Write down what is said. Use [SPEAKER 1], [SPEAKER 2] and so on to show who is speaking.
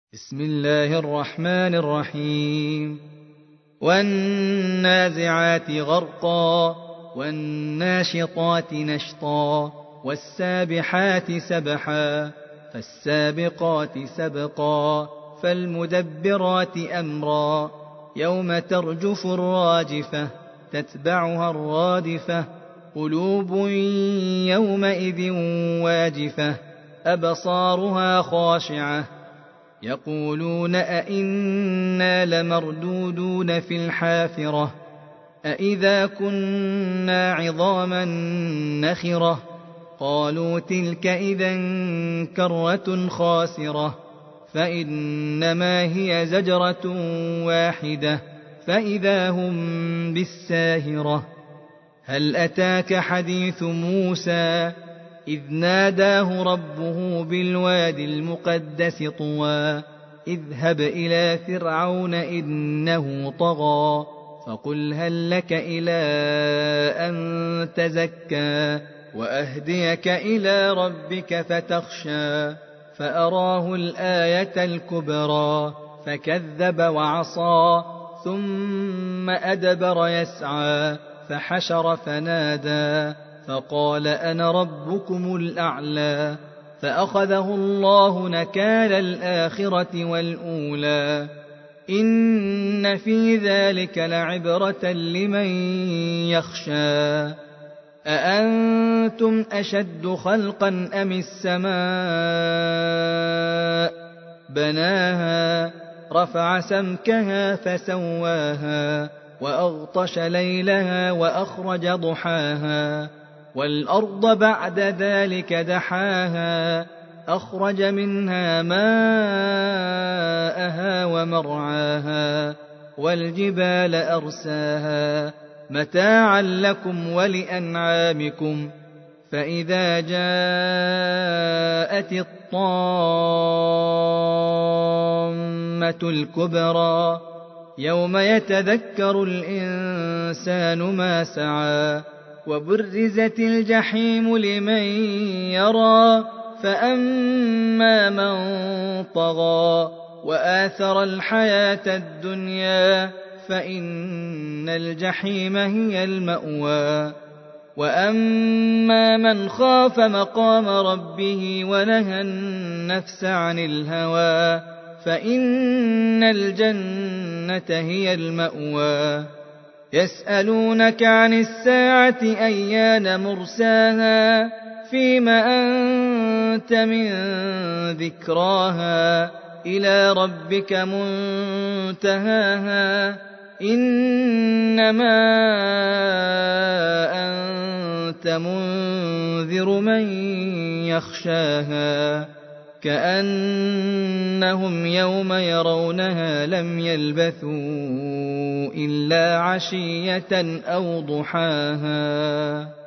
[SPEAKER 1] بسم الله الرحمن الرحيم والنازعات غرقا والناشطات نشطا والسابحات سبحا فالسابقات سبقا فالمدبرات أمرا يوم ترجف الراجفة تتبعها الرادفة قلوب يومئذ واجفة أبصارها خاشعة يقولون أئنا لمردودون في الحافرة أئذا كنا عظاما نخرة قالوا تلك إذا كرة خاسرة فإنما هي زجرة واحدة فإذا هم بالساهرة هل أتاك حديث موسى إذ ناداه ربه بالوادي المقدس طوى اذهب إلى فرعون إنه طغى فقل هل لك إلى أن تزكى وأهديك إلى ربك فتخشى فأراه الآية الكبرى فكذب وعصى ثم أدبر يسعى فحشر فنادى فقال أنا ربكم الأعلى فأخذه الله نكال الآخرة والأولى إن في ذلك لعبرة لمن يخشى أأنتم أشد خلقا أم السماء بناها رفع سمكها فسواها وأغطش ليلها وأخرج ضحاها والأرض بعد ذلك دحاها أخرج منها ماءها ومرعاها والجبال أرساها متاعا لكم ولأنعامكم فإذا جاءت الطامة الكبرى يوم يتذكر الإنسان ما سعى وبرزت الجحيم لمن يرى فأما من طغى وآثر الحياة الدنيا فإن الجحيم هي المأوى وأما من خاف مقام ربه ونهى النفس عن الهوى فإن الجنة هي المأوى يسألونك عن الساعة أيان مرساها فيم أنت من ذكراها إلى ربك منتهاها إنما أنت منذر من يخشاها كأنهم يوم يرونها لم يلبثوا إلا عشية أو ضحاها